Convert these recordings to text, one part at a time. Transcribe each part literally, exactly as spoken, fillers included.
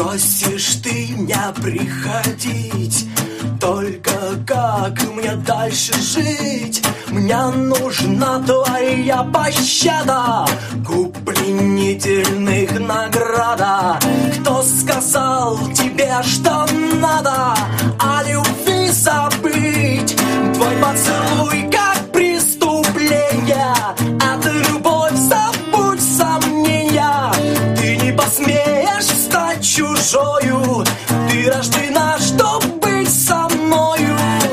Просишь ты меня приходить, только как мне дальше жить? Мне нужна твоя пощада, губ пленительных награда. Кто сказал тебе, что надо о любви забыть? Твой поцелуй как преступление, это любовь, забудь сомнения. Ты не посмеешь стать чужою, ты рождена, чтоб быть со мною.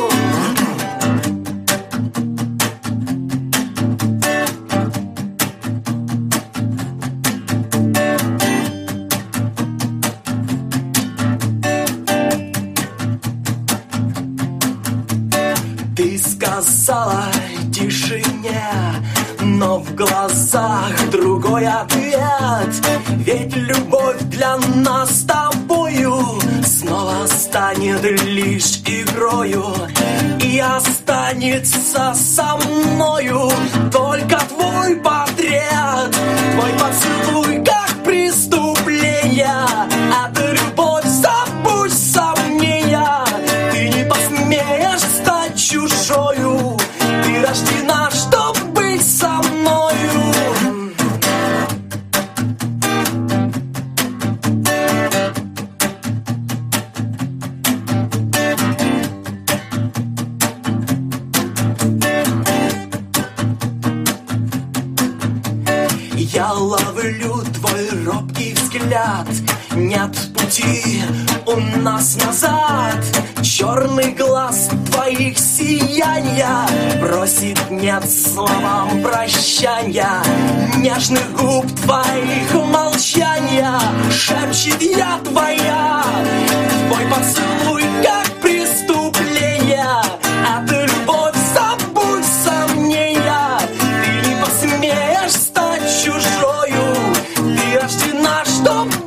Ты сказала тишине, но в глазах другой ответ. Ведь любовь для нас с тобою снова станет лишь игрою, и останется со мною только твой портрет. Твой поцелуй как преступление, это любовь, забудь сомнения. Ты не посмеешь стать чужою, ты рождена, чтоб быть со мною. Я ловлю твой робкий взгляд, нет пути у нас назад. Черный глаз твоих сияния просит нет словам прощания. Нежных губ твоих молчания шепчет я твоя. Твой поцелуй как преступление, это любовь, забудь сомнения. Ты не посмеешь стать чужою, ты рождена, чтоб